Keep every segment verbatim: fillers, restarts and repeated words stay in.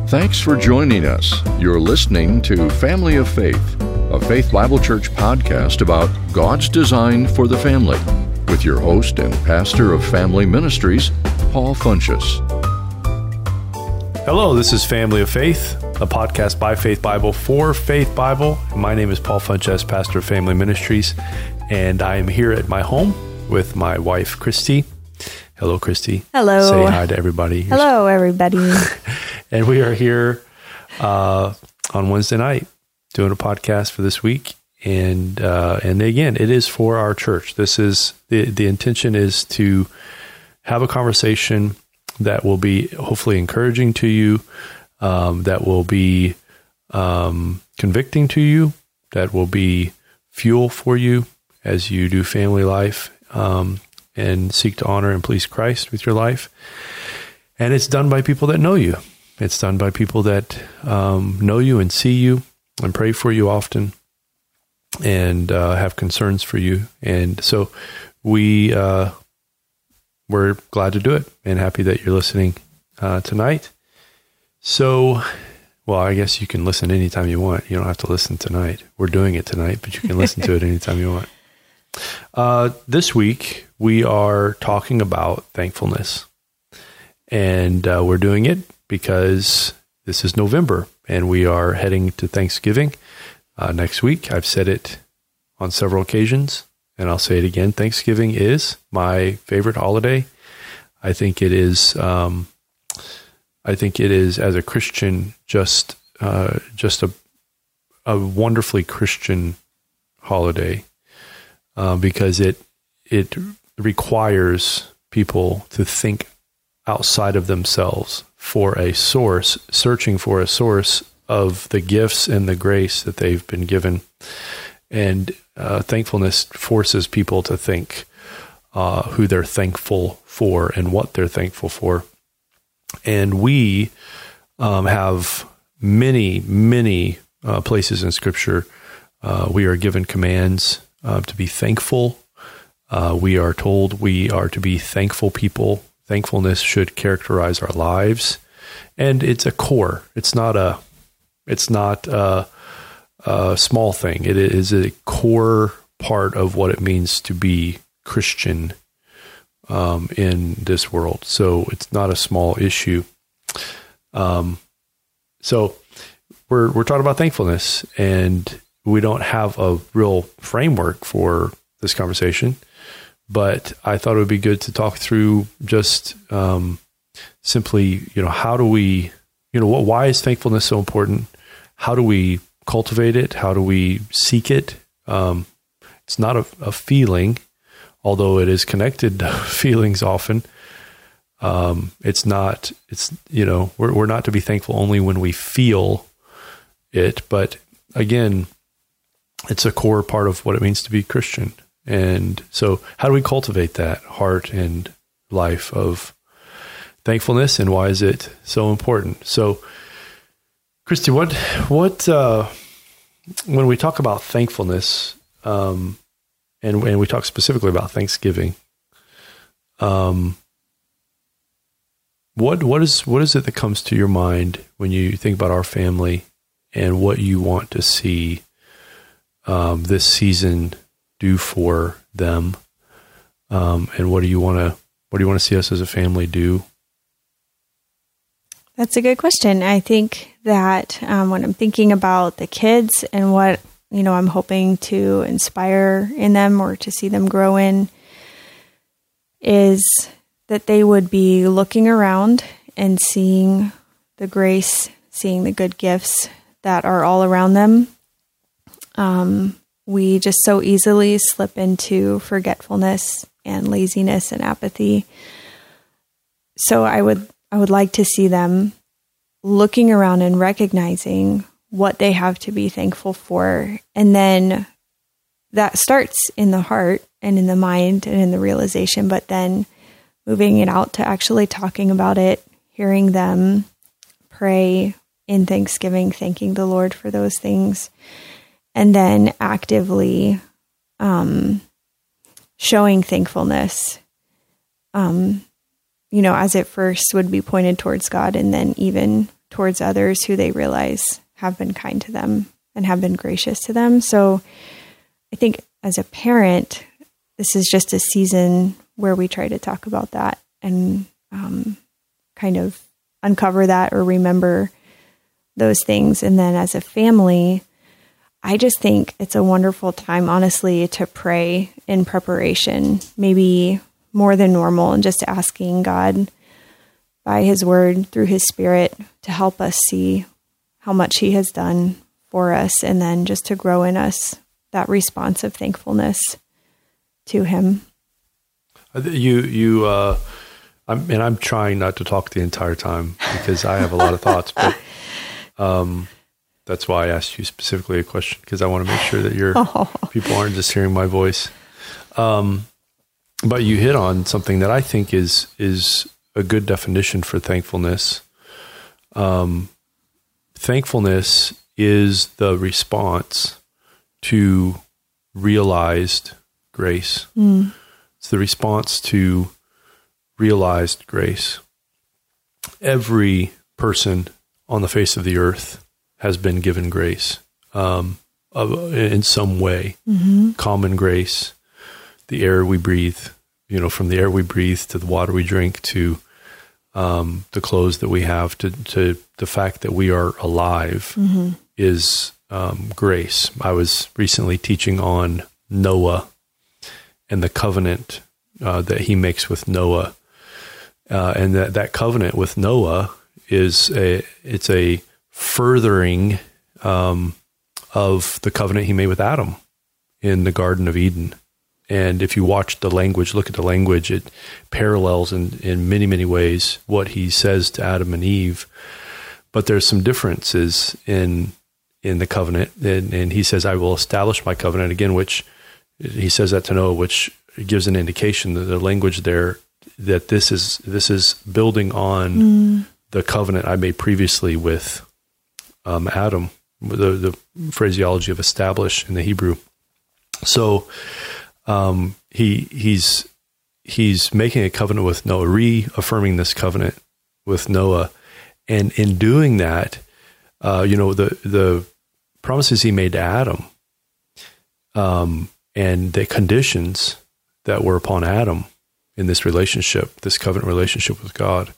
Thanks for joining us. You're listening to Family of Faith, a Faith Bible Church podcast about God's design for the family, with your host and pastor of Family Ministries, Paul Funches. Hello, this is Family of Faith, a podcast by Faith Bible for Faith Bible. My name is Paul Funches, pastor of Family Ministries, and I am here at my home with my wife, Christy. Hello, Christy. Hello. Say hi to everybody. Hello, everybody. And we are here uh, on Wednesday night doing a podcast for this week. And uh, and again, it is for our church. This is the the intention is to have a conversation that will be hopefully encouraging to you, um, that will be um, convicting to you, that will be fuel for you as you do family life um, and seek to honor and please Christ with your life. And it's done by people that know you. It's done by people that um, know you and see you and pray for you often and uh, have concerns for you. And so we, uh, we're glad to do it and happy that you're listening uh, tonight. So, well, I guess you can listen anytime you want. You don't have to listen tonight. We're doing it tonight, but you can listen to it anytime you want. Uh, this week, we are talking about thankfulness. And uh, we're doing it because this is November and we are heading to Thanksgiving uh, next week. I've said it on several occasions and I'll say it again. Thanksgiving is my favorite holiday. I think it is, um, I think it is as a Christian, just, uh, just a, a wonderfully Christian holiday uh, because it, it requires people to think outside of themselves for a source, searching for a source of the gifts and the grace that they've been given. And uh, thankfulness forces people to think uh, who they're thankful for and what they're thankful for. And we um, have many, many uh, places in Scripture. Uh, we are given commands uh, to be thankful. Uh, we are told we are to be thankful people. Thankfulness should characterize our lives, and it's a core. It's not a, it's not a, a small thing. It is a core part of what it means to be Christian um, in this world. So it's not a small issue. Um, so we're we're talking about thankfulness, and we don't have a real framework for this conversation. But I thought it would be good to talk through just um, simply, you know, how do we, you know, what, why is thankfulness so important? How do we cultivate it? How do we seek it? Um, it's not a, a feeling, although it is connected to feelings often. Um, it's not, it's, you know, we're, we're not to be thankful only when we feel it. But again, it's a core part of what it means to be Christian. And so how do we cultivate that heart and life of thankfulness, and why is it so important? So, Christy, what, what, uh, when we talk about thankfulness, um, and, and we talk specifically about Thanksgiving, um, what, what is, what is it that comes to your mind when you think about our family and what you want to see, um, this season do for them, um, and what do you want to what do you want to see us as a family do? That's a good question. I think that um, when I'm thinking about the kids and what you know I'm hoping to inspire in them or to see them grow in, is that they would be looking around and seeing the grace, seeing the good gifts that are all around them. Um, We just so easily slip into forgetfulness and laziness and apathy. So I would I would like to see them looking around and recognizing what they have to be thankful for. And then that starts in the heart and in the mind and in the realization, but then moving it out to actually talking about it, hearing them pray in thanksgiving, thanking the Lord for those things. And then actively um, showing thankfulness, um, you know, as it first would be pointed towards God and then even towards others who they realize have been kind to them and have been gracious to them. So I think as a parent, this is just a season where we try to talk about that and um, kind of uncover that or remember those things. And then as a family, I just think it's a wonderful time, honestly, to pray in preparation, maybe more than normal, and just asking God by his word, through his Spirit, to help us see how much he has done for us, and then just to grow in us that response of thankfulness to him. You, you, uh, I'm, and I'm trying not to talk the entire time because I have a lot of thoughts, but um, that's why I asked you specifically a question, because I want to make sure that your oh. people aren't just hearing my voice. Um, but you hit on something that I think is is a good definition for thankfulness. Um, thankfulness is the response to realized grace. Mm. It's the response to realized grace. Every person on the face of the earth has been given grace um, of, in some way. Mm-hmm. Common grace, the air we breathe, you know, from the air we breathe to the water we drink to um, the clothes that we have to, to the fact that we are alive mm-hmm. is um, grace. I was recently teaching on Noah and the covenant uh, that he makes with Noah. Uh, and that, that covenant with Noah is a, it's a furthering um, of the covenant he made with Adam in the Garden of Eden. And if you watch the language, look at the language, it parallels in, in many, many ways what he says to Adam and Eve. But there's some differences in in the covenant. And, and he says, I will establish my covenant again, which he says that to Noah, which gives an indication that the language there, that this is this is building on mm. the covenant I made previously with um, Adam, the, the phraseology of establish in the Hebrew. So um, he he's he's making a covenant with Noah, reaffirming this covenant with Noah, and in doing that, uh, you know, the the promises he made to Adam, um, and the conditions that were upon Adam in this relationship, this covenant relationship with God,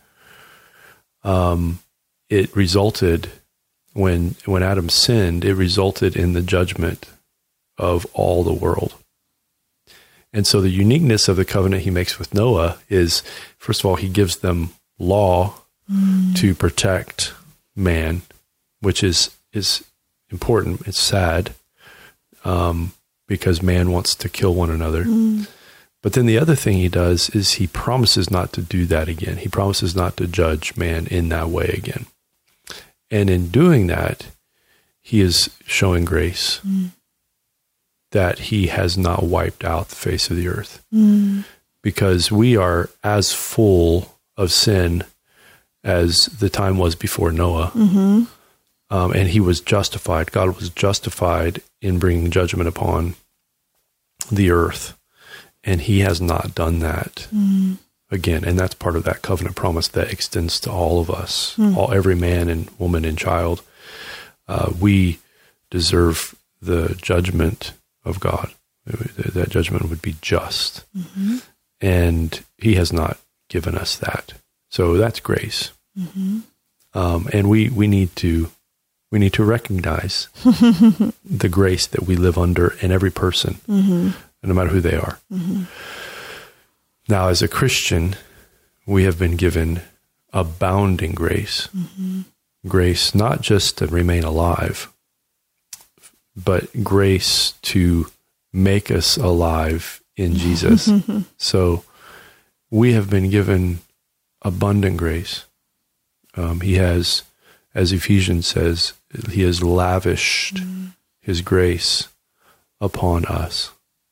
um, it resulted when when Adam sinned, it resulted in the judgment of all the world. And so the uniqueness of the covenant he makes with Noah is, first of all, he gives them law mm. to protect man, which is is important. It's sad um, because man wants to kill one another. Mm. But then the other thing he does is he promises not to do that again. He promises not to judge man in that way again. And in doing that, he is showing grace mm. that he has not wiped out the face of the earth. Mm. Because we are as full of sin as the time was before Noah. Mm-hmm. Um, and he was justified. God was justified in bringing judgment upon the earth. And he has not done that mm. again. And that's part of that covenant promise that extends to all of us, mm. all every man and woman and child. Uh, we deserve the judgment of God. That judgment would be just. Mm-hmm. And he has not given us that. So that's grace. Mm-hmm. Um, and we, we need to we need to recognize the grace that we live under in every person. Mm-hmm. No matter who they are. Mm-hmm. Now, as a Christian, we have been given abounding grace. Mm-hmm. Grace not just to remain alive, but grace to make us alive in Jesus. Mm-hmm. So we have been given abundant grace. Um, he has, as Ephesians says, he has lavished mm-hmm. his grace upon us.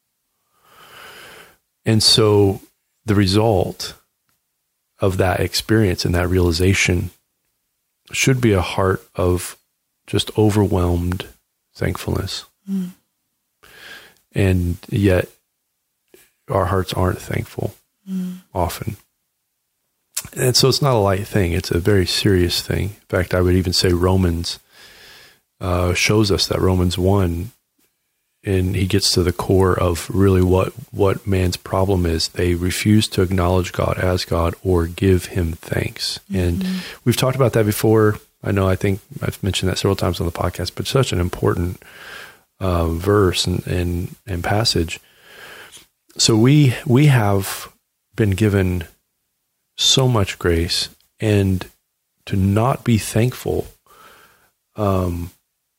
And so the result of that experience and that realization should be a heart of just overwhelmed thankfulness. Mm. And yet our hearts aren't thankful mm. often. And so it's not a light thing. It's a very serious thing. In fact, I would even say Romans uh, shows us that. Romans one, and he gets to the core of really what, what man's problem is. They refuse to acknowledge God as God or give him thanks. Mm-hmm. And we've talked about that before. I know, I think I've mentioned that several times on the podcast, but such an important uh, verse and, and, and passage. So we, we have been given so much grace, and to not be thankful, um,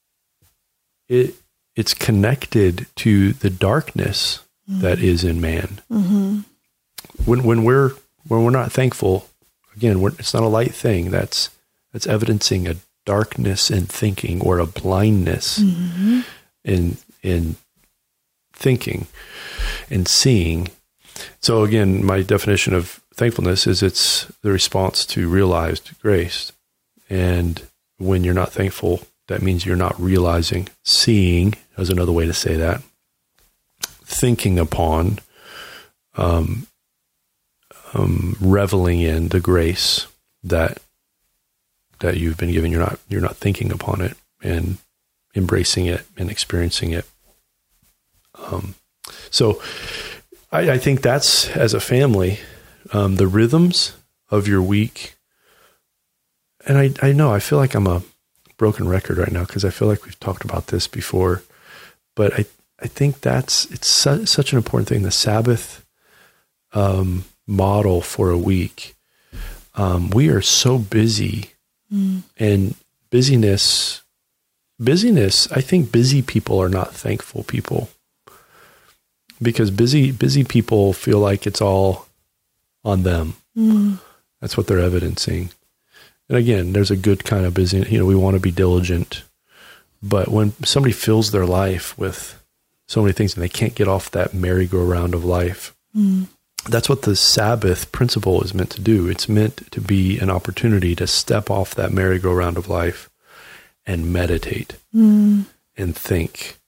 it it's connected to the darkness mm-hmm. that is in man. Mm-hmm. When when we're when we're not thankful, again, we're, it's not a light thing. That's that's evidencing a darkness in thinking, or a blindness mm-hmm. in in thinking and seeing. So again, my definition of thankfulness is it's the response to realized grace. And when you're not thankful, that means you're not realizing. Seeing is another way to say that. Thinking upon, um, um, reveling in the grace that that you've been given. You're not you're not thinking upon it and embracing it and experiencing it. Um, so I, I think that's, as a family, Um, the rhythms of your week. And I, I know, I feel like I'm a broken record right now, because I feel like we've talked about this before, but I, I think that's, it's su- such an important thing. The Sabbath um, model for a week. Um, we are so busy mm. and busyness, busyness, I think busy people are not thankful people, because busy, busy people feel like it's all on them. Mm. That's what they're evidencing. And again, there's a good kind of busy, you know, we want to be diligent, but when somebody fills their life with so many things and they can't get off that merry-go-round of life, mm. that's what the Sabbath principle is meant to do. It's meant to be an opportunity to step off that merry-go-round of life and meditate mm. and think.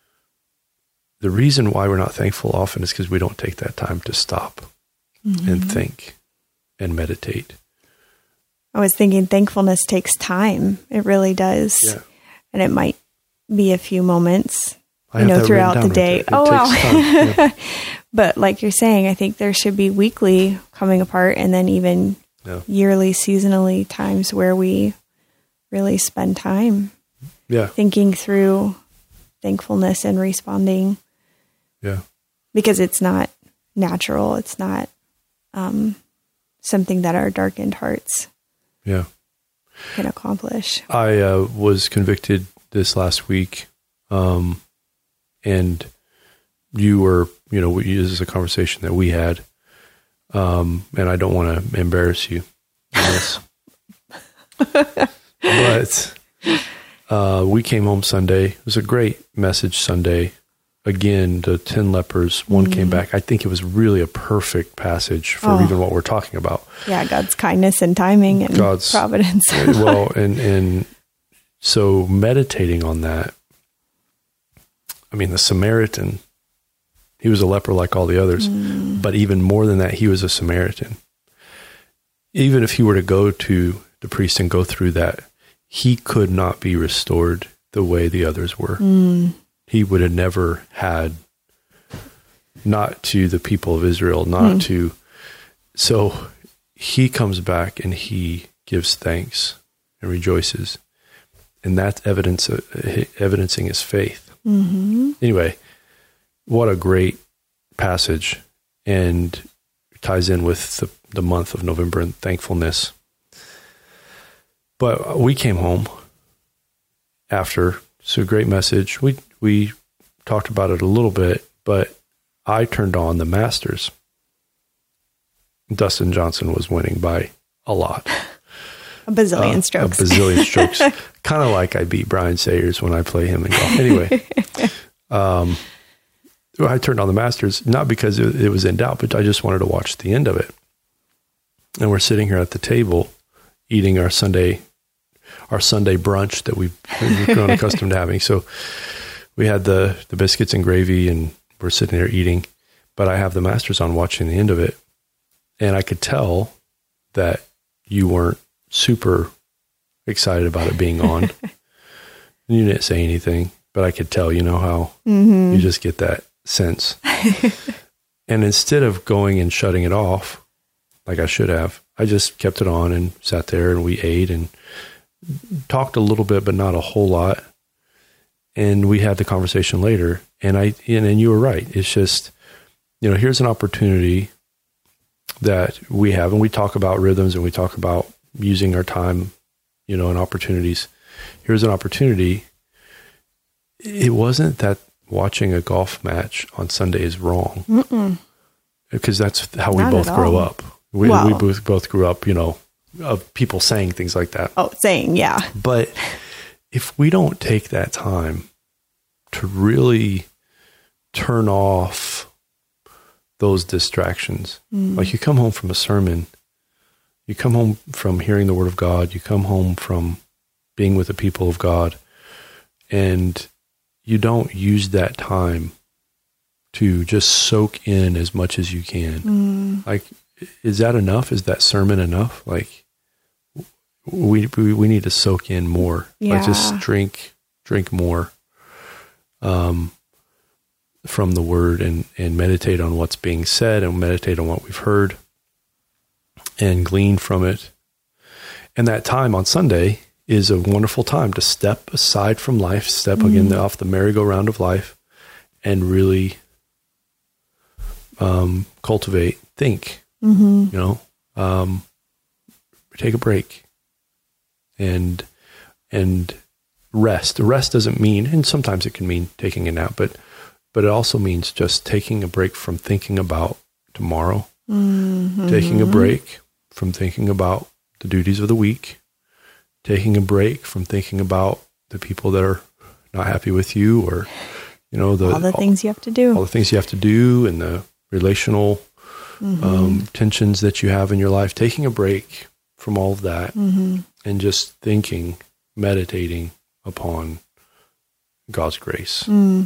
The reason why we're not thankful often is because we don't take that time to stop mm-hmm. and think and meditate. I was thinking thankfulness takes time. It really does. Yeah. And it might be a few moments, I you know, that throughout the right day. Oh, wow. Yeah. But like you're saying, I think there should be weekly coming apart, and then even yeah. yearly, seasonally times where we really spend time yeah. thinking through thankfulness and responding. Yeah. Because it's not natural. It's not um, something that our darkened hearts yeah. can accomplish. I uh, was convicted this last week, um, and you were, you know, this is a conversation that we had, um, and I don't want to embarrass you in this, but uh, we came home Sunday. It was a great message Sunday. Again, the ten lepers, one mm. came back. I think it was really a perfect passage for oh. even what we're talking about. Yeah, God's kindness and timing and God's providence. Well, and, and so meditating on that, I mean, the Samaritan, he was a leper like all the others, mm. but even more than that, he was a Samaritan. Even if he were to go to the priest and go through that, he could not be restored the way the others were. Mm. He would have never had, not to the people of Israel, not mm. to, so he comes back and he gives thanks and rejoices. And that's evidence, uh, evidencing his faith. Mm-hmm. Anyway, what a great passage, and ties in with the, the month of November and thankfulness. But we came home after, so great message. We, we talked about it a little bit, but I turned on the Masters. Dustin Johnson was winning by a lot. A bazillion uh, strokes. A bazillion strokes. Kind of like I beat Brian Sayers when I play him in golf. Anyway, um, I turned on the Masters, not because it, it was in doubt, but I just wanted to watch the end of it. And we're sitting here at the table eating our Sunday, our Sunday brunch that we've, we've grown accustomed to having. So we had the, the biscuits and gravy, and we're sitting there eating, but I have the Masters on watching the end of it. And I could tell that you weren't super excited about it being on. And you didn't say anything, but I could tell, you know, how mm-hmm. you just get that sense. And instead of going and shutting it off, like I should have, I just kept it on and sat there and we ate and talked a little bit, but not a whole lot. And we had the conversation later. And I, and, and you were right. It's just, you know, here's an opportunity that we have, and we talk about rhythms and we talk about using our time, you know, and opportunities. Here's an opportunity. It wasn't that watching a golf match on Sunday is wrong. Mm-mm. Because that's how we Not both grow all. up. We, well, we both, both grew up, you know, of people saying things like that. Oh, saying, yeah. But if we don't take that time to really turn off those distractions, mm. like you come home from a sermon, you come home from hearing the word of God, you come home from being with the people of God, and you don't use that time to just soak in as much as you can. Mm. Like, is that enough? Is that sermon enough? Like, we we, we need to soak in more. Yeah. Like, just drink drink more um, from the word and, and meditate on what's being said and meditate on what we've heard and glean from it. And that time on Sunday is a wonderful time to step aside from life, step mm. again off the merry-go-round of life, and really um, cultivate, think, mm-hmm. you know, um, take a break and, and rest. Rest doesn't mean, and sometimes it can mean taking a nap, but, but it also means just taking a break from thinking about tomorrow, mm-hmm. taking a break from thinking about the duties of the week, taking a break from thinking about the people that are not happy with you, or, you know, the, all the things all, you have to do, all the things you have to do, and the relational mm-hmm. um, tensions that you have in your life, taking a break from all of that mm-hmm. and just thinking, meditating upon God's grace. Mm.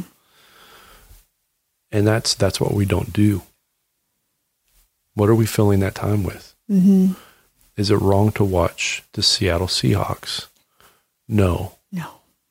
And that's, that's what we don't do. What are we filling that time with? Mm-hmm. Is it wrong to watch the Seattle Seahawks? No. No.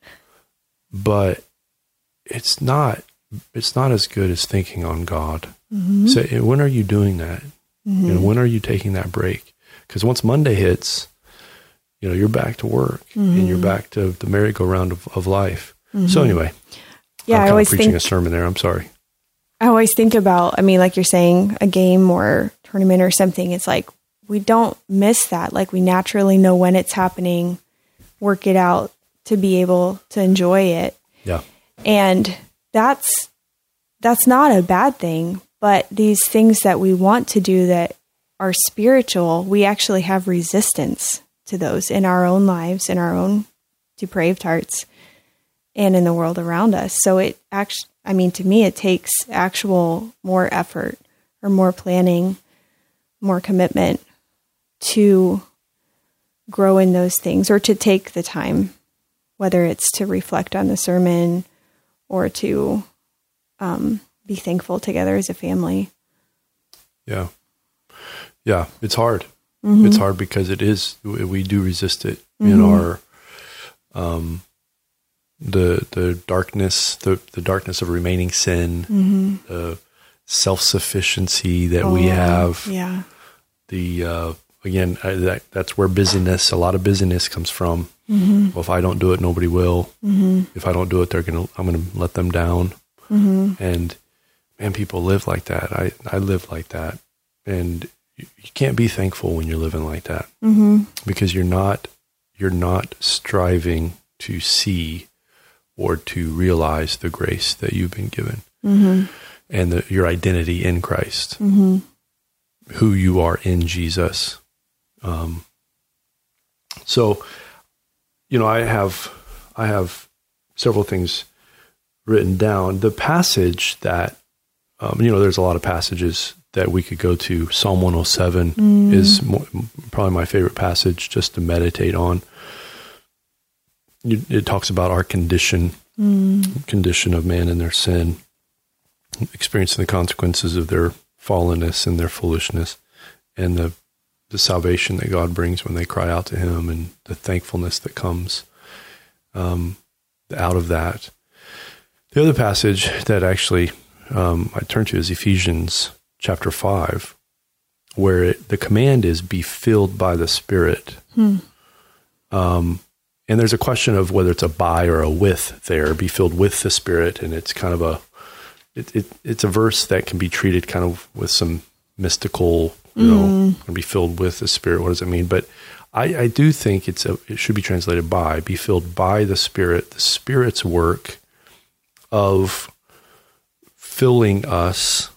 But it's not, it's not as good as thinking on God. Mm-hmm. So when are you doing that? Mm-hmm. You know, when are you taking that break? Because once Monday hits, you know, you're back to work mm-hmm. and you're back to the merry-go-round of, of life. Mm-hmm. So anyway, yeah, I'm I kind always of preaching think, a sermon there. I'm sorry. I always think about, I mean, like you're saying, a game or tournament or something. It's like, we don't miss that. Like, we naturally know when it's happening, work it out to be able to enjoy it. Yeah. And that's, that's not a bad thing, but these things that we want to do that are spiritual, we actually have resistance to those in our own lives, in our own depraved hearts, and in the world around us. So it actually, I mean, to me, it takes actual more effort or more planning, more commitment to grow in those things, or to take the time, whether it's to reflect on the sermon or to um, be thankful together as a family. Yeah. Yeah. It's hard. Mm-hmm. It's hard because it is, we do resist it mm-hmm. in our, um, the, the darkness, the, the darkness of remaining sin, mm-hmm. the self-sufficiency that oh, we have, yeah. the, uh, again, I, that, that's where busyness, a lot of busyness comes from. Mm-hmm. Well, if I don't do it, nobody will. Mm-hmm. If I don't do it, they're going to, I'm going to let them down. Mm-hmm. And man, people live like that. I, I live like that. And you, you can't be thankful when you're living like that mm-hmm. because you're not, you're not striving to see or to realize the grace that you've been given mm-hmm. and the, your identity in Christ, mm-hmm. who you are in Jesus. Um, so, you know, I have, I have several things written down. The passage that, um, you know, there's a lot of passages that we could go to. Psalm one oh seven mm. is more, probably my favorite passage just to meditate on. It talks about our condition, mm. condition of man and their sin, experiencing the consequences of their fallenness and their foolishness, and the the salvation that God brings when they cry out to him, and the thankfulness that comes um, out of that. The other passage that actually um, I turn to is Ephesians chapter five, where it, the command is be filled by the Spirit. Hmm. Um, and there's a question of whether it's a by or a with there, be filled with the Spirit. And it's kind of a, it, it it's a verse that can be treated kind of with some mystical, you know, mm. be filled with the Spirit. What does it mean? But I, I do think it's a, it should be translated by, be filled by the Spirit, the Spirit's work of filling us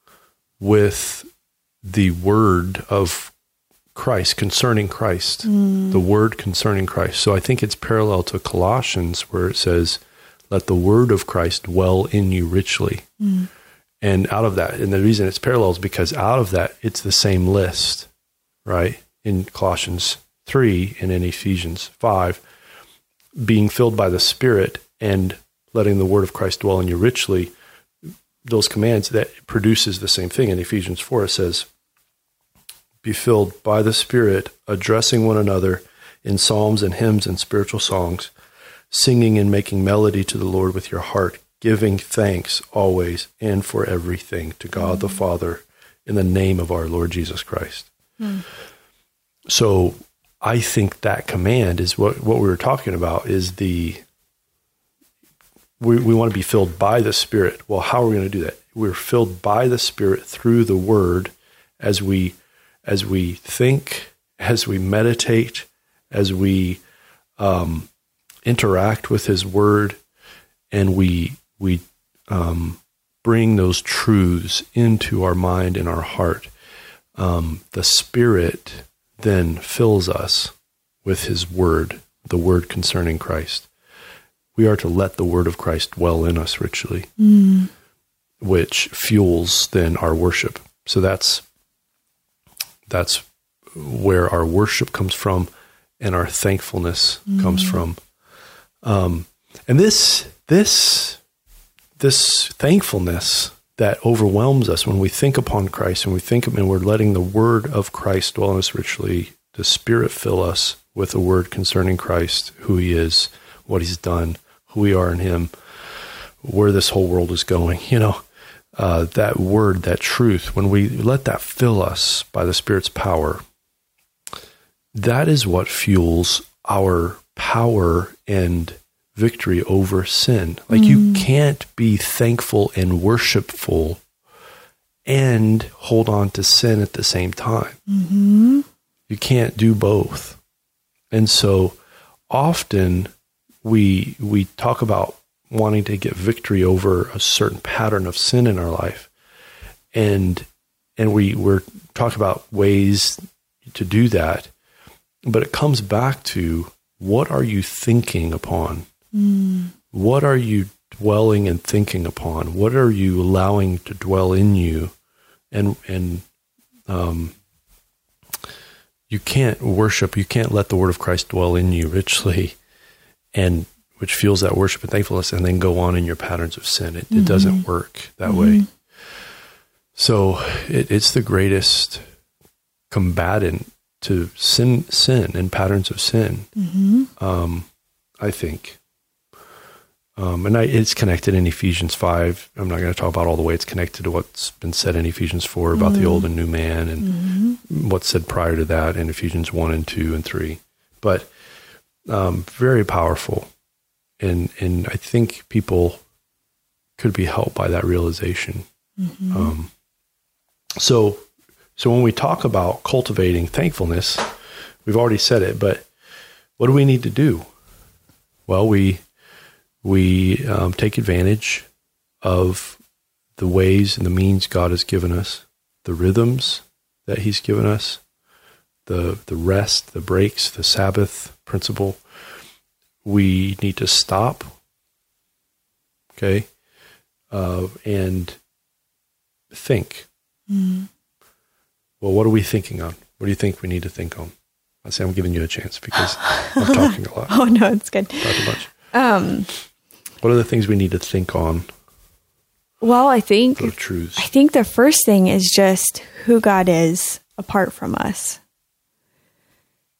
with the word of Christ, concerning Christ, mm. the word concerning Christ. So I think it's parallel to Colossians, where it says, let the word of Christ dwell in you richly. Mm. And out of that, and the reason it's parallel is because out of that, it's the same list, right? In Colossians three and in Ephesians five, being filled by the Spirit and letting the word of Christ dwell in you richly, those commands, that produces the same thing. In Ephesians four, it says, be filled by the Spirit, addressing one another in psalms and hymns and spiritual songs, singing and making melody to the Lord with your heart, giving thanks always and for everything to God mm. the Father in the name of our Lord Jesus Christ. Mm. So I think that command is what, what we were talking about is the, we, we want to be filled by the Spirit. Well, how are we going to do that? We're filled by the Spirit through the word as we as we think, as we meditate, as we um, interact with his word, and we we um, bring those truths into our mind and our heart. Um, the Spirit then fills us with his word, the word concerning Christ. We are to let the word of Christ dwell in us richly, mm. which fuels then our worship. So that's That's where our worship comes from and our thankfulness mm. comes from. Um, and this, this, this thankfulness that overwhelms us when we think upon Christ and we think and we're letting the word of Christ dwell in us richly, the Spirit fill us with the word concerning Christ, who he is, what he's done, who we are in him, where this whole world is going, you know. Uh, that word, that truth, when we let that fill us by the Spirit's power, that is what fuels our power and victory over sin. Like mm. you can't be thankful and worshipful and hold on to sin at the same time. Mm-hmm. You can't do both. And so often we we talk about wanting to get victory over a certain pattern of sin in our life. And and we, we're talking about ways to do that, but it comes back to, what are you thinking upon? Mm. What are you dwelling and thinking upon? What are you allowing to dwell in you? And and um, you can't worship, you can't let the word of Christ dwell in you richly, and which fuels that worship and thankfulness, and then go on in your patterns of sin. It, mm-hmm. it doesn't work that mm-hmm. way. So it, it's the greatest combatant to sin, sin and patterns of sin, mm-hmm. um, I think. Um, and I, it's connected in Ephesians five. I'm not going to talk about all the way it's connected to what's been said in Ephesians four about mm-hmm. the old and new man, and mm-hmm. what's said prior to that in Ephesians one and two and three. But um, very powerful. And and I think people could be helped by that realization. Mm-hmm. Um, so so when we talk about cultivating thankfulness, we've already said it, but what do we need to do? Well, we we um, take advantage of the ways and the means God has given us, the rhythms that he's given us, the the rest, the breaks, the Sabbath principle. We need to stop, okay, uh, and think. Mm. Well, what are we thinking on? What do you think we need to think on? I say I'm giving you a chance because I'm talking a lot. Oh, no, it's good. Talk a bunch. Um, what are the things we need to think on? Well, I think, the truths. I think the first thing is just who God is apart from us.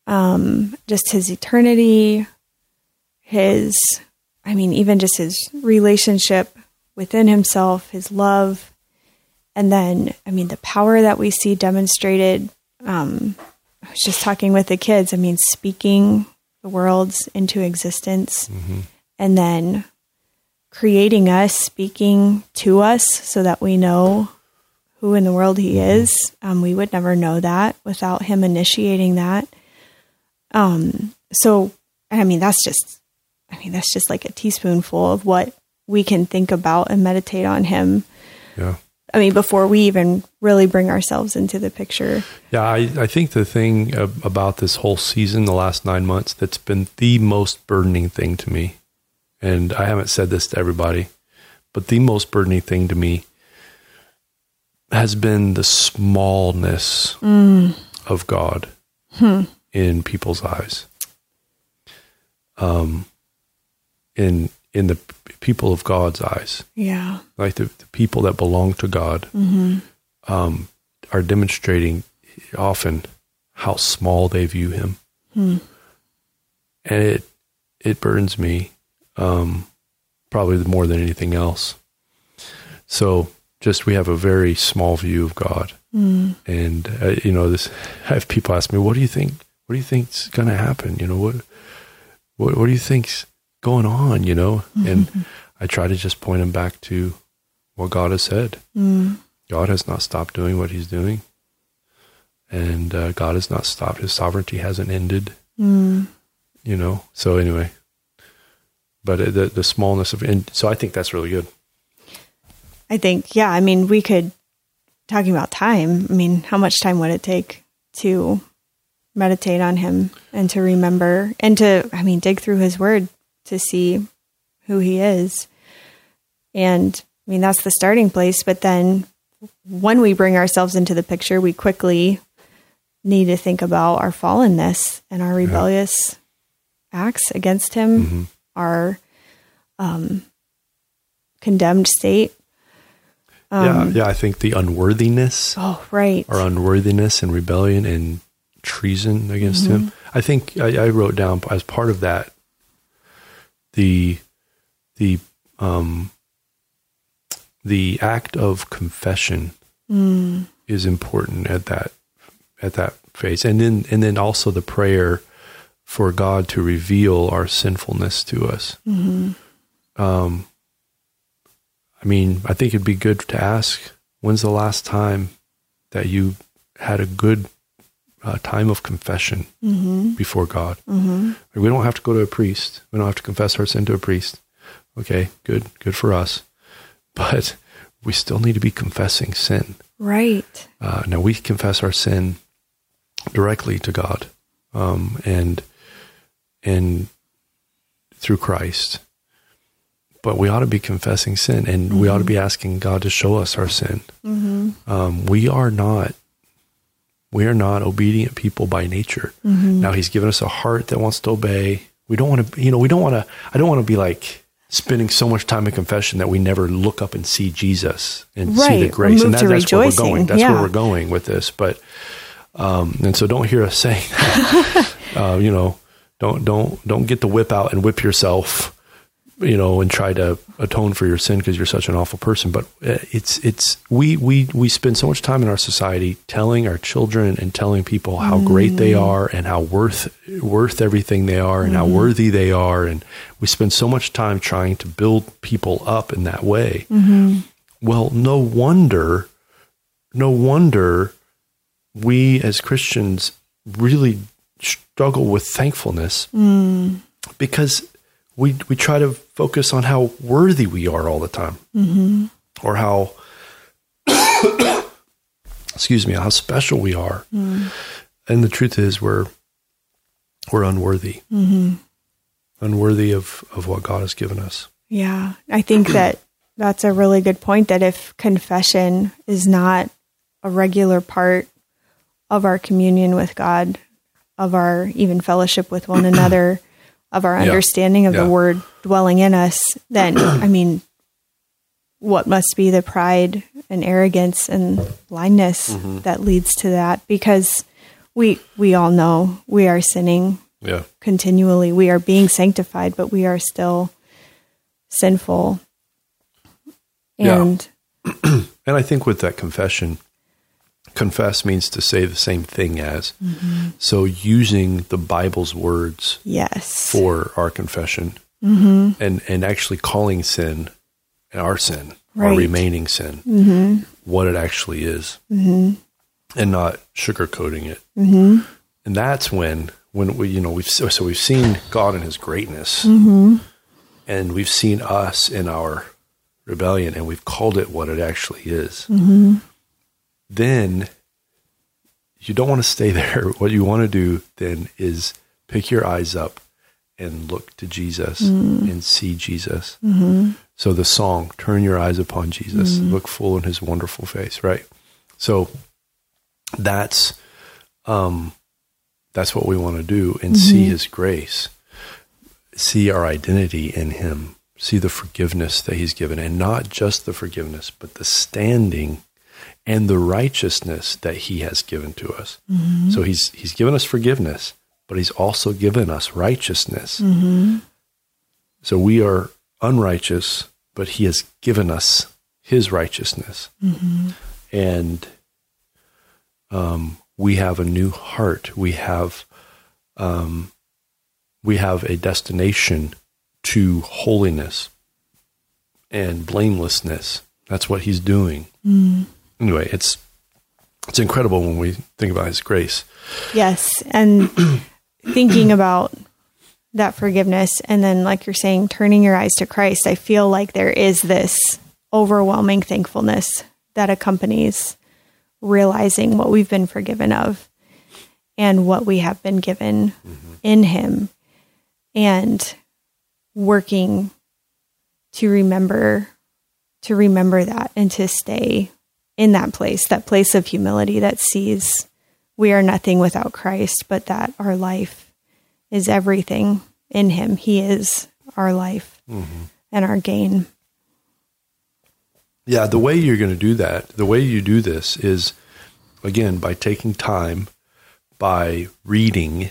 um, just his eternity, his, I mean, even just his relationship within himself, his love. And then, I mean, the power that we see demonstrated. Um, I was just talking with the kids. I mean, speaking the worlds into existence, mm-hmm. and then creating us, speaking to us so that we know who in the world he mm-hmm. is. Um, we would never know that without him initiating that. Um, so, I mean, that's just, I mean, that's just like a teaspoonful of what we can think about and meditate on him. Yeah. I mean, before we even really bring ourselves into the picture. Yeah, I, I think the thing about this whole season, the last nine months, that's been the most burdening thing to me, and I haven't said this to everybody, but the most burdening thing to me has been the smallness mm. of God hmm. in people's eyes. Um, in in the people of God's eyes. Yeah. Like the, the people that belong to God mm-hmm. um, are demonstrating often how small they view him. Hmm. And it, it burns me um, probably more than anything else. So just, we have a very small view of God. Mm. And, uh, you know, this, I have people ask me, what do you think, what do you think's going to happen? You know, what, what, what do you think's going on, you know? Mm-hmm. And I try to just point him back to what God has said. Mm. God has not stopped doing what he's doing. And uh, God has not stopped. His sovereignty hasn't ended. Mm. You know? So anyway, but uh, the, the smallness of, and so I think that's really good. I think, yeah, I mean, we could, talking about time, I mean, how much time would it take to meditate on him and to remember and to, I mean, dig through his word to see who he is. And I mean, that's the starting place. But then when we bring ourselves into the picture, we quickly need to think about our fallenness and our rebellious yeah. acts against him, mm-hmm. our um, condemned state. Um, yeah, yeah. I think the unworthiness. Oh, right. Our unworthiness and rebellion and treason against mm-hmm. him. I think I, I wrote down as part of that, the the um, the act of confession mm. is important at that at that phase, and then and then also the prayer for God to reveal our sinfulness to us. Mm-hmm. Um, I mean, I think it'd be good to ask, when's the last time that you had a good uh, time of confession mm-hmm. before God? Mm-hmm. We don't have to go to a priest. We don't have to confess our sin to a priest. Okay, good, good for us. But we still need to be confessing sin. Right. Uh, now we confess our sin directly to God, um, and and through Christ. But we ought to be confessing sin, and mm-hmm. we ought to be asking God to show us our sin. Mm-hmm. Um, we are not, we are not obedient people by nature. Mm-hmm. Now He's given us a heart that wants to obey. We don't want to, you know, we don't want to. I don't want to be like spending so much time in confession that we never look up and see Jesus and right. see the grace. Move and that, to that's rejoicing. where we're going. That's yeah. where we're going with this. But um, and so don't hear us saying that. uh, you know, don't don't don't get the whip out and whip yourself. You know, and try to atone for your sin because you're such an awful person. But it's, it's, we, we, we spend so much time in our society telling our children and telling people how mm. great they are and how worth, worth everything they are and mm. how worthy they are. And we spend so much time trying to build people up in that way. Mm-hmm. Well, no wonder, no wonder we as Christians really struggle with thankfulness mm. because We we try to focus on how worthy we are all the time, mm-hmm. or how, excuse me, how special we are. Mm. And the truth is, we're we're unworthy, mm-hmm. unworthy of, of what God has given us. Yeah, I think that that's a really good point. That if confession is not a regular part of our communion with God, of our even fellowship with one another. Of our understanding yeah. of yeah. the word dwelling in us, then, I mean, what must be the pride and arrogance and blindness mm-hmm. that leads to that? Because we we all know we are sinning Yeah. continually. We are being sanctified, but we are still sinful. And yeah. And I think with that confession, confess means to say the same thing as. Mm-hmm. So using the Bible's words yes. for our confession mm-hmm. and, and actually calling sin our sin, right. our remaining sin, mm-hmm. what it actually is, mm-hmm. and not sugarcoating it. Mm-hmm. And that's when, when we, you know, we've, so we've seen God in his greatness mm-hmm. and we've seen us in our rebellion and we've called it what it actually is. Mm-hmm. Then you don't want to stay there. What you want to do then is pick your eyes up and look to Jesus mm-hmm. and see Jesus. Mm-hmm. So the song, turn your eyes upon Jesus, mm-hmm. look full in his wonderful face, right? So that's, um, that's what we want to do and mm-hmm. see his grace, see our identity in him, see the forgiveness that he's given, and not just the forgiveness, but the standing and the righteousness that he has given to us. Mm-hmm. So he's, he's given us forgiveness, but he's also given us righteousness. Mm-hmm. So we are unrighteous, but he has given us his righteousness. Mm-hmm. And um, we have a new heart. We have um, we have a destination to holiness and blamelessness. That's what he's doing. Mm. Anyway, it's it's incredible when we think about his grace. Yes, and thinking about that forgiveness, and then, like you're saying, turning your eyes to Christ, I feel like there is this overwhelming thankfulness that accompanies realizing what we've been forgiven of and what we have been given mm-hmm. in him, and working to remember, to remember that and to stay in that place, that place of humility that sees we are nothing without Christ, but that our life is everything in him. He is our life mm-hmm. and our gain. Yeah, the way you're going to do that, the way you do this is, again, by taking time, by reading,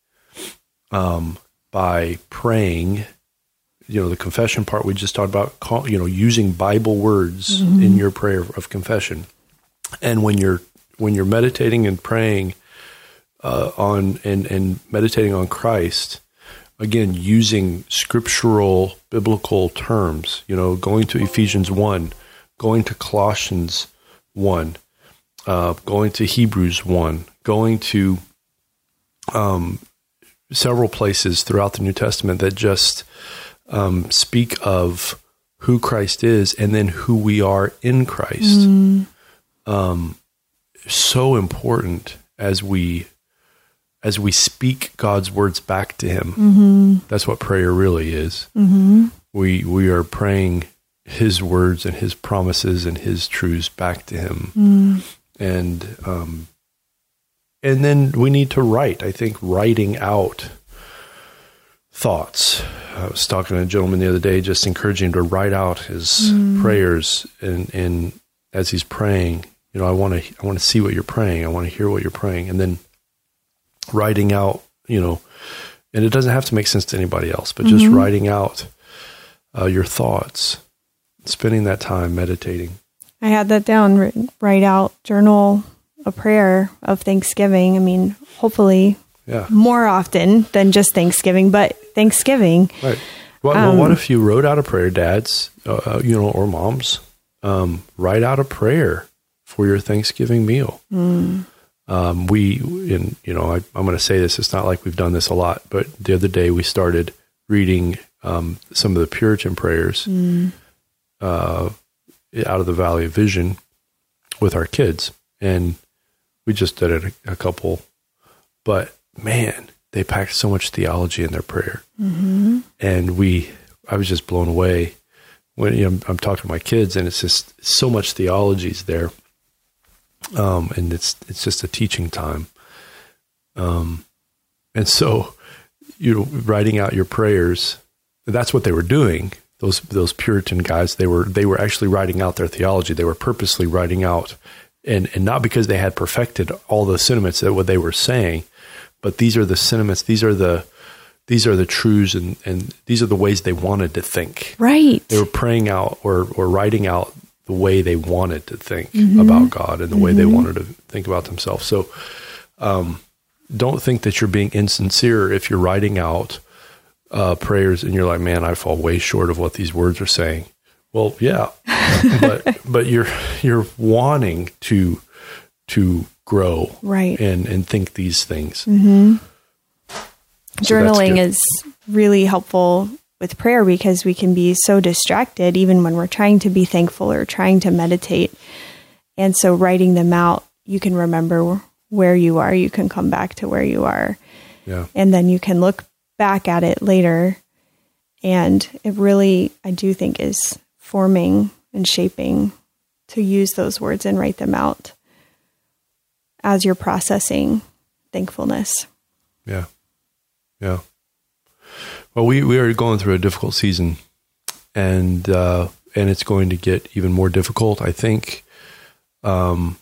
um, by praying. You know, the confession part we just talked about, call, you know, using Bible words mm-hmm. in your prayer of confession. And when you're when you're meditating and praying uh, on and, and meditating on Christ, again, using scriptural biblical terms, you know, going to Ephesians one, going to Colossians one, uh, going to Hebrews one, going to um, several places throughout the New Testament that just um, speak of who Christ is and then who we are in Christ. Mm. Um, so important as we as we speak God's words back to him. Mm-hmm. That's what prayer really is. Mm-hmm. We we are praying his words and his promises and his truths back to him. Mm. And um, and then we need to write. I think writing out thoughts. I was talking to a gentleman the other day, just encouraging him to write out his mm. prayers, and, and as he's praying, you know, I want to, I want to see what you're praying. I want to hear what you're praying. And then writing out, you know, and it doesn't have to make sense to anybody else, but mm-hmm. just writing out uh, your thoughts, spending that time meditating. I had that down, written, write out, journal a prayer of thanksgiving. I mean, hopefully yeah. more often than just Thanksgiving, but Thanksgiving. Right. Well, um, well what if you wrote out a prayer, dads, uh, you know, or moms, um, write out a prayer for your Thanksgiving meal. Mm. Um, we, in, you know, I, I'm going to say this, it's not like we've done this a lot, but the other day we started reading um, some of the Puritan prayers mm. uh, out of the Valley of Vision with our kids. And we just did it a, a couple, but man, they packed so much theology in their prayer. Mm-hmm. And we, I was just blown away when you know, I'm talking to my kids, and it's just so much theology's there. Um, and it's, it's just a teaching time. Um, and so, you know, writing out your prayers, that's what they were doing. Those, those Puritan guys, they were, they were actually writing out their theology. They were purposely writing out and, and not because they had perfected all the sentiments that what they were saying, but these are the sentiments, these are the, these are the truths, and, and these are the ways they wanted to think. Right. They were praying out or, or writing out the way they wanted to think mm-hmm. about God and the mm-hmm. way they wanted to think about themselves. So, um, don't think that you're being insincere if you're writing out uh, prayers and you're like, man, I fall way short of what these words are saying. Well, yeah, but but you're you're wanting to to grow, right, and and think these things. Mm-hmm. So journaling is really helpful with prayer because we can be so distracted even when we're trying to be thankful or trying to meditate. And so writing them out, you can remember where you are, you can come back to where you are. Yeah. And then you can look back at it later. And it really, I do think, is forming and shaping to use those words and write them out as you're processing thankfulness. Yeah. Yeah. Well, we, we are going through a difficult season, and, uh, and it's going to get even more difficult. I think, um,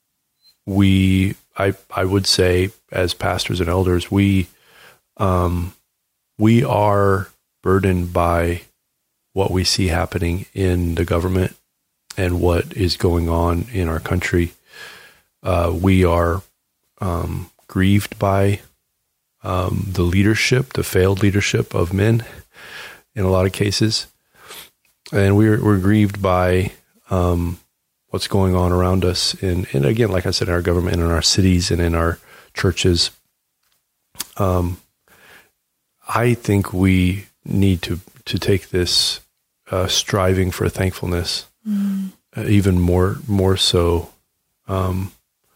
we, I, I would say as pastors and elders, we, um, we are burdened by what we see happening in the government and what is going on in our country. Uh, we are, um, grieved by, um, the leadership, the failed leadership of men in a lot of cases. And we're, we're grieved by, um, what's going on around us in, and again, like I said, in our government and in our cities and in our churches. Um, I think we need to, to take this, uh, striving for thankfulness, mm. uh, even more, more so. Um,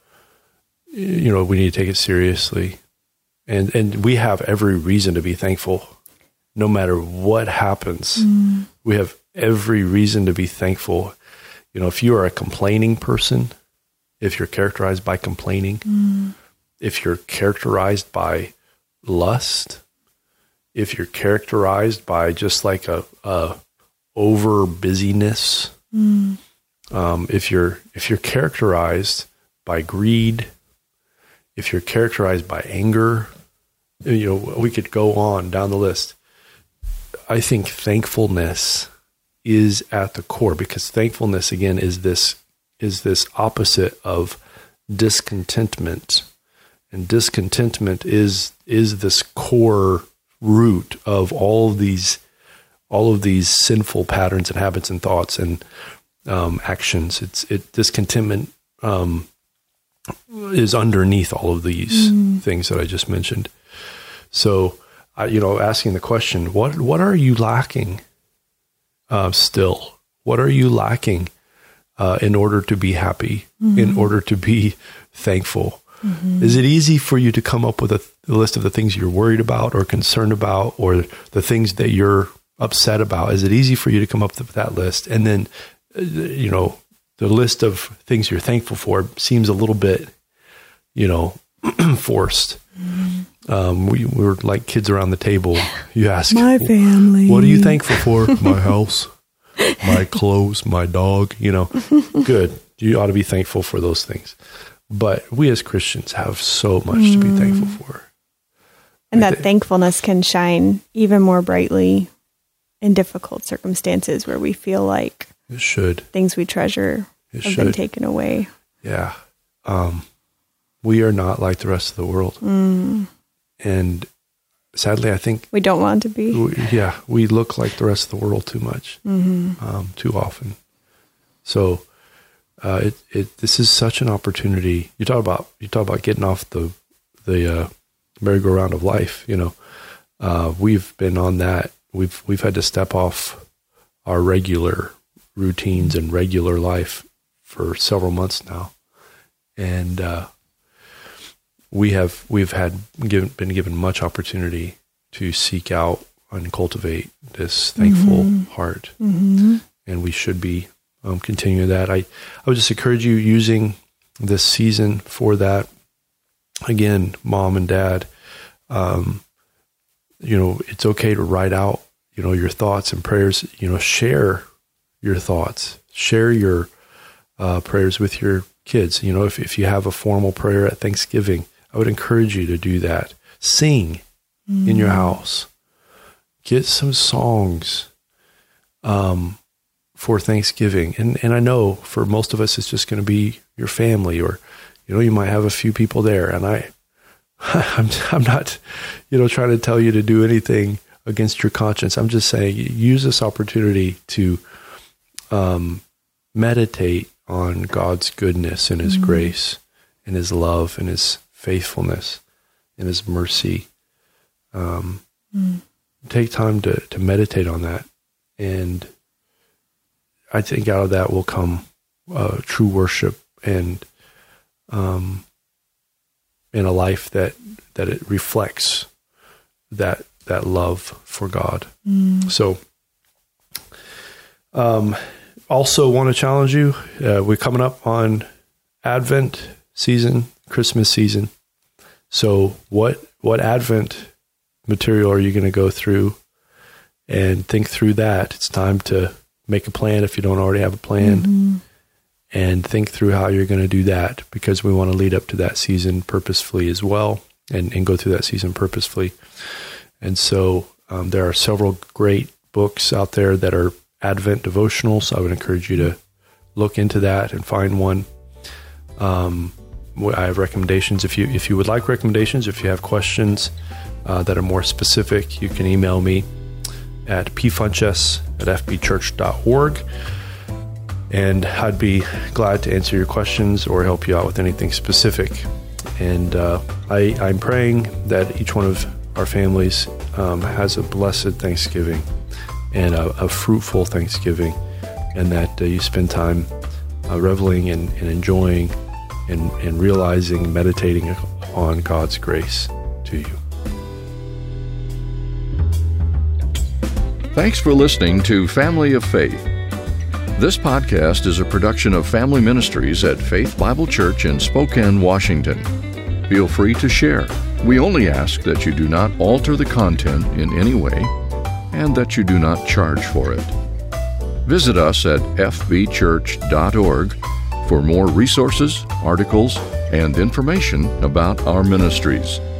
you know, we need to take it seriously, and, and we have every reason to be thankful no matter what happens. Mm. We have every reason to be thankful. You know, if you are a complaining person, if you're characterized by complaining, mm. if you're characterized by lust, if you're characterized by just like a, a over busyness, mm. um, if you're if you're characterized by greed, if you're characterized by anger, you know, we could go on down the list. I think thankfulness is at the core, because thankfulness again is this is this opposite of discontentment, and discontentment is is this core root of all of these all of these sinful patterns and habits and thoughts and um, actions. It's it discontentment um, is underneath all of these mm. things that I just mentioned. So, uh, you know, asking the question, what what are you lacking? Uh, still, what are you lacking uh, in order to be happy, mm-hmm. in order to be thankful? Mm-hmm. Is it easy for you to come up with a, th- a list of the things you're worried about or concerned about, or the things that you're upset about? Is it easy for you to come up with that list? And then, uh, you know, the list of things you're thankful for seems a little bit, you know, forced. Mm-hmm. Um, we, we were like kids around the table. You ask, my family, what are you thankful for? My house, my clothes, my dog, you know, good. You ought to be thankful for those things. But we as Christians have so much mm. to be thankful for. And that thankfulness can shine even more brightly in difficult circumstances where we feel like it should. Things we treasure it have should. been taken away. Yeah. Um, we are not like the rest of the world. Mm. And sadly, I think we don't want to be. We, yeah, we look like the rest of the world too much, mm-hmm. um, too often. So, uh, it it this is such an opportunity. You talk about you talk about getting off the the uh, merry-go-round of life. You know, uh, we've been on that. We've we've had to step off our regular routines and regular life for several months now, and. Uh, We have we've had given, been given much opportunity to seek out and cultivate this thankful mm-hmm. heart, mm-hmm. and we should be um, continuing that. I I would just encourage you using this season for that. Again, mom and dad, um, you know, it's okay to write out, you know, your thoughts and prayers. You know, share your thoughts, share your uh, prayers with your kids. You know, if, if you have a formal prayer at Thanksgiving, I would encourage you to do that. Sing mm. in your house. Get some songs um, for Thanksgiving. And and I know for most of us, it's just going to be your family, or, you know, you might have a few people there. And I, I'm, I'm not, you know, trying to tell you to do anything against your conscience. I'm just saying, use this opportunity to um, meditate on God's goodness and His mm. grace and His love and His faithfulness and His mercy. Um, mm. Take time to, to meditate on that. And I think out of that will come uh, true worship and um, and a life that, that it reflects that that love for God. Mm. So um, also want to challenge you. Uh, we're coming up on Advent season, Christmas season. So what what Advent material are you going to go through? And think through that. It's time to make a plan if you don't already have a plan. Mm-hmm. And think through how you're going to do that, because we want to lead up to that season purposefully as well, and, and go through that season purposefully. And so um, there are several great books out there that are Advent devotionals. I would encourage you to look into that and find one. Um, I have recommendations. If you if you would like recommendations, if you have questions uh, that are more specific, you can email me at p funches at f b church dot org. And I'd be glad to answer your questions or help you out with anything specific. And uh, I, I'm praying that each one of our families um, has a blessed Thanksgiving and a, a fruitful Thanksgiving, and that uh, you spend time uh, reveling and, and enjoying and, and realizing, meditating on God's grace to you. Thanks for listening to Family of Faith. This podcast is a production of Family Ministries at Faith Bible Church in Spokane, Washington. Feel free to share. We only ask that you do not alter the content in any way and that you do not charge for it. Visit us at f b church dot org for more resources, articles, and information about our ministries.